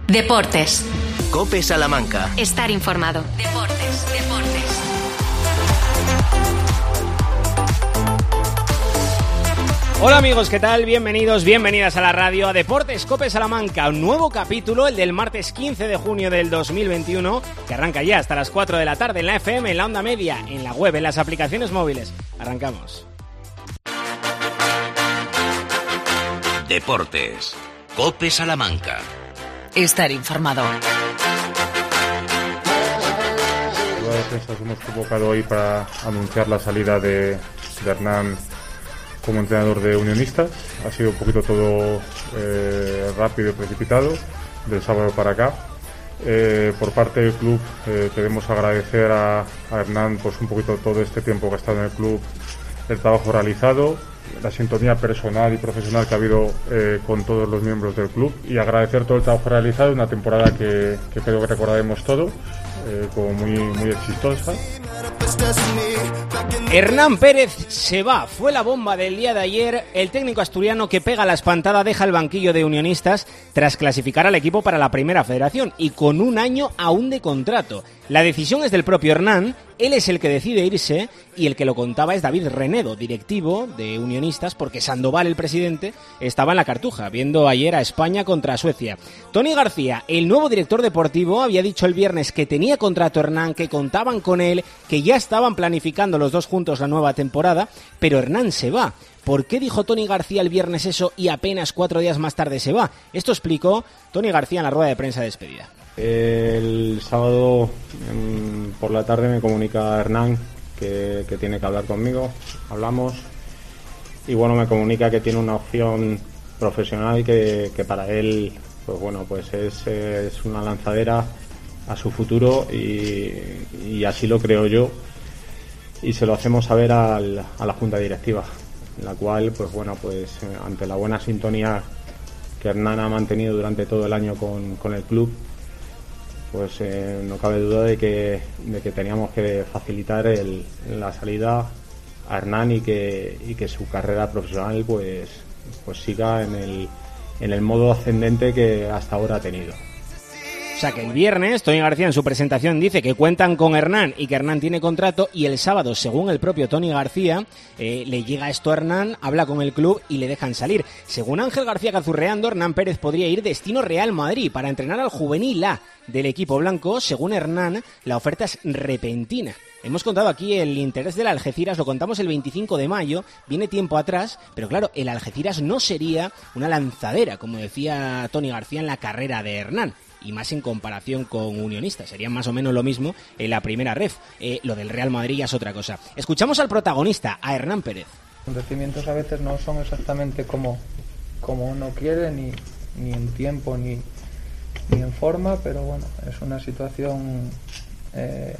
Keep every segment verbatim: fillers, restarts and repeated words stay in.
Deportes. COPE Salamanca. Estar informado. Deportes, deportes. Hola amigos, ¿qué tal? Bienvenidos, bienvenidas a la radio, a Deportes COPE Salamanca. Un nuevo capítulo, el del martes quince de junio del dos mil veintiuno, que arranca ya hasta las cuatro de la tarde en la F M, en la onda media, en la web, en las aplicaciones móviles. Arrancamos. Deportes COPE Salamanca. Estar informado. La defensa nos hemos convocado hoy para anunciar la salida de, de Hernán como entrenador de Unionistas. Ha sido un poquito todo eh, rápido y precipitado del sábado para acá. Eh, por parte del club eh, queremos agradecer a, a Hernán pues un poquito todo este tiempo que ha estado en el club, el trabajo realizado, la sintonía personal y profesional que ha habido eh, con todos los miembros del club, y agradecer todo el trabajo realizado, una temporada que, que creo que recordaremos todos eh, como muy, muy exitosa. Hernán Pérez se va, fue la bomba del día de ayer. El técnico asturiano que pega la espantada deja el banquillo de Unionistas tras clasificar al equipo para la primera federación y con un año aún de contrato. La decisión es del propio Hernán, él es el que decide irse y el que lo contaba es David Renedo, directivo de Unionistas, porque Sandoval, el presidente, estaba en la Cartuja, viendo ayer a España contra Suecia. Tony García, el nuevo director deportivo, había dicho el viernes que tenía contrato Hernán, que contaban con él, que ya estaban planificando los dos juntos la nueva temporada, pero Hernán se va. ¿Por qué dijo Tony García el viernes eso y apenas cuatro días más tarde se va? Esto explicó Tony García en la rueda de prensa de despedida. El sábado en, por la tarde me comunica Hernán que, que tiene que hablar conmigo, hablamos y bueno, me comunica que tiene una opción profesional que, que para él pues bueno, pues es, es una lanzadera a su futuro y, y así lo creo yo, y se lo hacemos saber al, a la junta directiva, en la cual pues bueno, pues ante la buena sintonía que Hernán ha mantenido durante todo el año con, con el club, pues eh, no cabe duda de que, de que teníamos que facilitar el, la salida a Hernán y que, y que su carrera profesional pues, pues siga en el, en el modo ascendente que hasta ahora ha tenido. O sea que el viernes Tony García en su presentación dice que cuentan con Hernán y que Hernán tiene contrato, y el sábado, según el propio Tony García, eh, le llega esto a Hernán, habla con el club y le dejan salir. Según Ángel García Cazurreando, Hernán Pérez podría ir destino Real Madrid para entrenar al juvenil A del equipo blanco. Según Hernán, la oferta es repentina. Hemos contado aquí el interés del Algeciras, lo contamos el veinticinco de mayo, viene tiempo atrás, pero claro, el Algeciras no sería una lanzadera, como decía Tony García, en la carrera de Hernán, y más en comparación con Unionistas, serían más o menos lo mismo en la primera ref. Eh, lo del Real Madrid ya es otra cosa. Escuchamos al protagonista, a Hernán Pérez. Los acontecimientos a veces no son exactamente como, como uno quiere, ni, ni en tiempo ni, ni en forma, pero bueno, es una situación eh,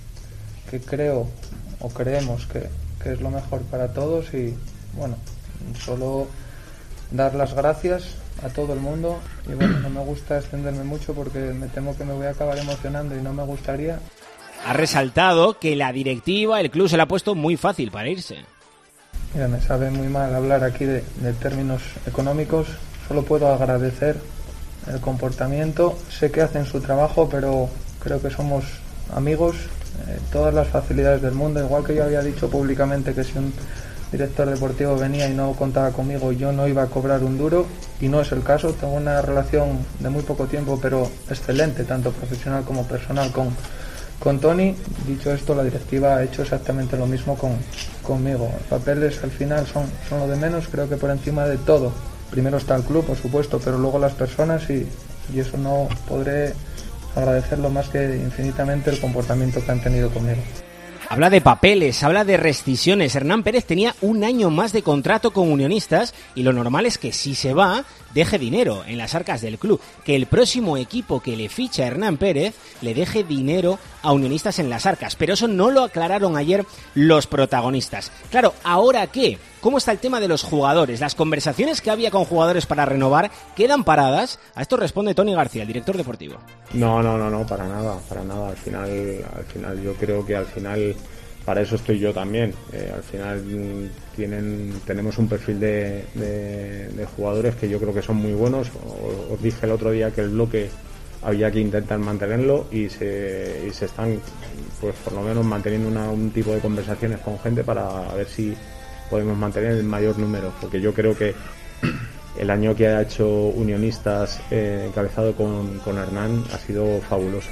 que creo o creemos que, que es lo mejor para todos, y bueno, solo dar las gracias a todo el mundo, y bueno, no me gusta extenderme mucho porque me temo que me voy a acabar emocionando y no me gustaría. Ha resaltado que la directiva, el club, se la ha puesto muy fácil para irse. Mira, me sabe muy mal hablar aquí de, de términos económicos, solo puedo agradecer el comportamiento, sé que hacen su trabajo, pero creo que somos amigos, eh, todas las facilidades del mundo, igual que yo había dicho públicamente que si un director deportivo venía y no contaba conmigo, yo no iba a cobrar un duro, y no es el caso. Tengo una relación de muy poco tiempo pero excelente, tanto profesional como personal, con, con Tony. Dicho esto, la directiva ha hecho exactamente lo mismo con, conmigo. Los papeles al final son, son lo de menos, creo que por encima de todo primero está el club, por supuesto, pero luego las personas, y, y eso no podré agradecerlo más que infinitamente el comportamiento que han tenido conmigo. Habla de papeles, habla de rescisiones. Hernán Pérez tenía un año más de contrato con Unionistas y lo normal es que si se va, deje dinero en las arcas del club. Que el próximo equipo que le ficha a Hernán Pérez le deje dinero a Unionistas en las arcas. Pero eso no lo aclararon ayer los protagonistas. Claro, ¿ahora qué? ¿Cómo está el tema de los jugadores? Las conversaciones que había con jugadores para renovar quedan paradas. A esto responde Tony García, el director deportivo. No, no, no, no, para nada, para nada. Al final, al final yo creo que al final para eso estoy yo también. Eh, al final tienen, tenemos un perfil de, de, de jugadores que yo creo que son muy buenos. Os, os dije el otro día que el bloque había que intentar mantenerlo y se, y se están, pues por lo menos manteniendo una, un tipo de conversaciones con gente para ver si podemos mantener el mayor número, porque yo creo que el año que ha hecho Unionistas eh, encabezado con, con Hernán ha sido fabuloso.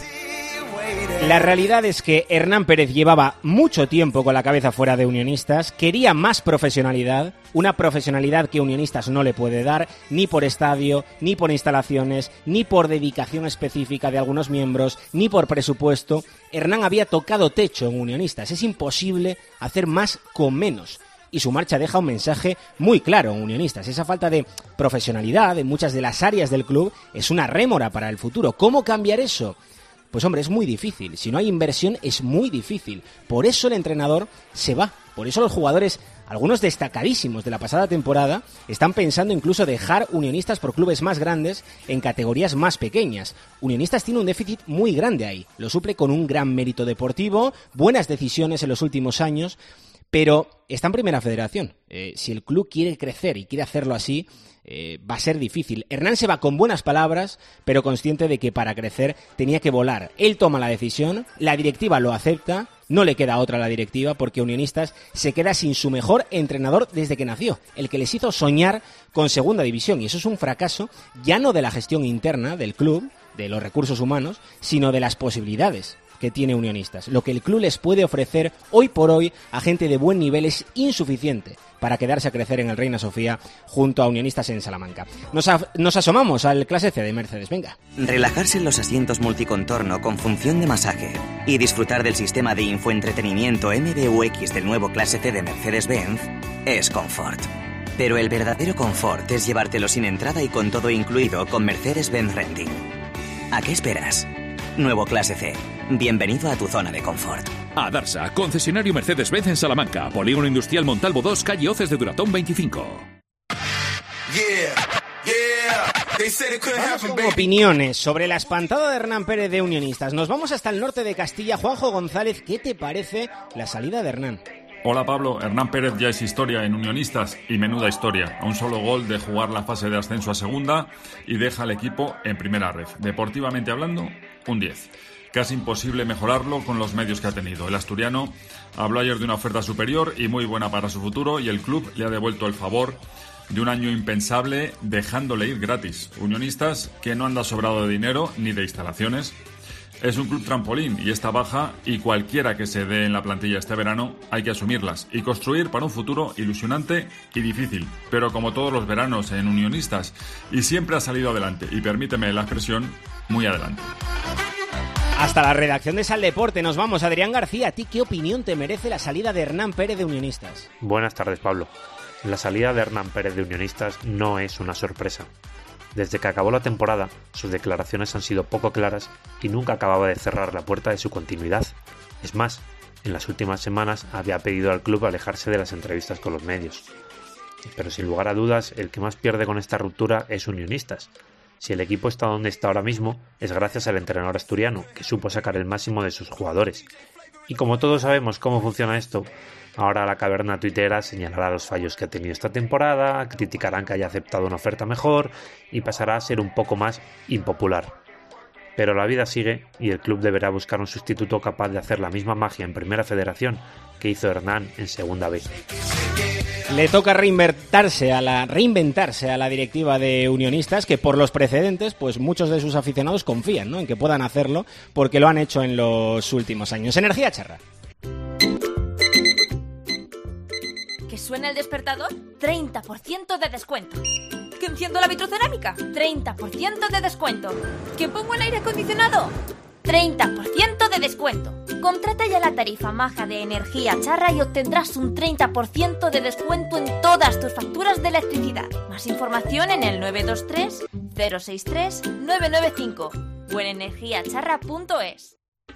La realidad es que Hernán Pérez llevaba mucho tiempo con la cabeza fuera de Unionistas, quería más profesionalidad, una profesionalidad que Unionistas no le puede dar, ni por estadio, ni por instalaciones, ni por dedicación específica de algunos miembros, ni por presupuesto. Hernán había tocado techo en Unionistas, es imposible hacer más con menos. Y su marcha deja un mensaje muy claro en Unionistas. Esa falta de profesionalidad en muchas de las áreas del club es una rémora para el futuro. ¿Cómo cambiar eso? Pues hombre, es muy difícil. Si no hay inversión es muy difícil. Por eso el entrenador se va. Por eso los jugadores, algunos destacadísimos de la pasada temporada, están pensando incluso dejar Unionistas por clubes más grandes en categorías más pequeñas. Unionistas tiene un déficit muy grande ahí. Lo suple con un gran mérito deportivo, buenas decisiones en los últimos años, pero está en Primera Federación. Eh, si el club quiere crecer y quiere hacerlo así, eh, va a ser difícil. Hernán se va con buenas palabras, pero consciente de que para crecer tenía que volar. Él toma la decisión, la directiva lo acepta, no le queda otra a la directiva, porque Unionistas se queda sin su mejor entrenador desde que nació, el que les hizo soñar con Segunda División, y eso es un fracaso ya no de la gestión interna del club, de los recursos humanos, sino de las posibilidades que tiene Unionistas. Lo que el club les puede ofrecer hoy por hoy a gente de buen nivel es insuficiente para quedarse a crecer en el Reina Sofía junto a Unionistas en Salamanca. Nos, a, nos asomamos al clase C de Mercedes, venga. Relajarse en los asientos multicontorno con función de masaje y disfrutar del sistema de infoentretenimiento M B U X del nuevo clase C de Mercedes-Benz es confort. Pero el verdadero confort es llevártelo sin entrada y con todo incluido con Mercedes-Benz Renting. ¿A qué esperas? Nuevo clase C. Bienvenido a tu zona de confort. A Darsa, concesionario Mercedes-Benz en Salamanca, Polígono Industrial Montalvo dos, calle Hoces de Duratón veinticinco. Con opiniones sobre la espantada de Hernán Pérez de Unionistas. Nos vamos hasta el norte de Castilla. Juanjo González, ¿qué te parece la salida de Hernán? Hola Pablo, Hernán Pérez ya es historia en Unionistas y menuda historia. A un solo gol de jugar la fase de ascenso a segunda y deja al equipo en primera red. Deportivamente hablando, un diez. Casi imposible mejorarlo con los medios que ha tenido. El asturiano habló ayer de una oferta superior y muy buena para su futuro, y el club le ha devuelto el favor de un año impensable dejándole ir gratis. Unionistas, que no anda sobrado de dinero ni de instalaciones, es un club trampolín, y esta baja y cualquiera que se dé en la plantilla este verano hay que asumirlas y construir para un futuro ilusionante y difícil, pero como todos los veranos en Unionistas, y siempre ha salido adelante, y permíteme la expresión, muy adelante. Hasta la redacción de Sal Deporte nos vamos. Adrián García, ¿a ti qué opinión te merece la salida de Hernán Pérez de Unionistas? Buenas tardes, Pablo. La salida de Hernán Pérez de Unionistas no es una sorpresa. Desde que acabó la temporada, sus declaraciones han sido poco claras y nunca acababa de cerrar la puerta de su continuidad. Es más, en las últimas semanas había pedido al club alejarse de las entrevistas con los medios. Pero sin lugar a dudas, el que más pierde con esta ruptura es Unionistas. Si el equipo está donde está ahora mismo, es gracias al entrenador asturiano, que supo sacar el máximo de sus jugadores. Y como todos sabemos cómo funciona esto, ahora la caverna tuitera señalará los fallos que ha tenido esta temporada, criticarán que haya aceptado una oferta mejor y pasará a ser un poco más impopular. Pero la vida sigue y el club deberá buscar un sustituto capaz de hacer la misma magia en Primera Federación que hizo Hernán en Segunda B. Le toca reinventarse a la reinventarse a la directiva de Unionistas, que por los precedentes, pues muchos de sus aficionados confían, ¿no?, en que puedan hacerlo, porque lo han hecho en los últimos años. Energía Charra. ¿Que suena el despertador? treinta por ciento de descuento. ¿Que enciendo la vitrocerámica? treinta por ciento de descuento. ¿Que pongo el aire acondicionado? treinta por ciento de descuento. Contrata ya la tarifa maja de Energía Charra y obtendrás un treinta por ciento de descuento en todas tus facturas de electricidad. Más información en el nueve dos tres, cero seis tres, nueve nueve cinco o en energía charra punto es.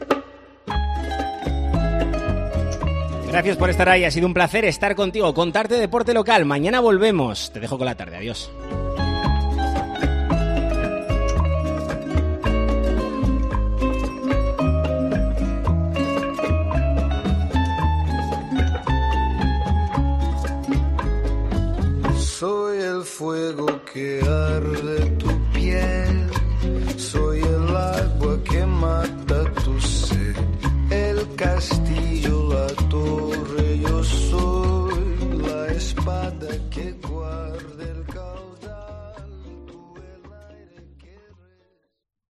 Gracias por estar ahí, ha sido un placer estar contigo, contarte deporte local. Mañana volvemos. Te dejo con la tarde, adiós.